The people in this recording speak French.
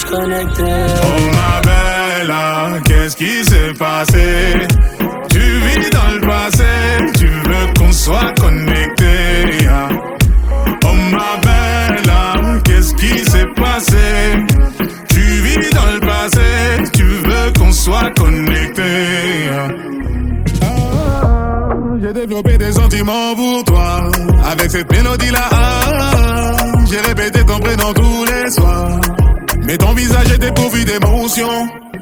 connecté. Oh ma belle, ah, qu'est-ce qui s'est passé? Tu vis dans le passé, tu veux qu'on soit connecté. Ah. Oh ma belle, ah, qu'est-ce qui s'est passé? Tu vis dans le passé, tu veux qu'on soit connecté. Ah. J'ai développé des sentiments pour toi. Avec cette mélodie-là, j'ai répété ton prénom tous les soirs. Mais ton visage est dépourvu d'émotion.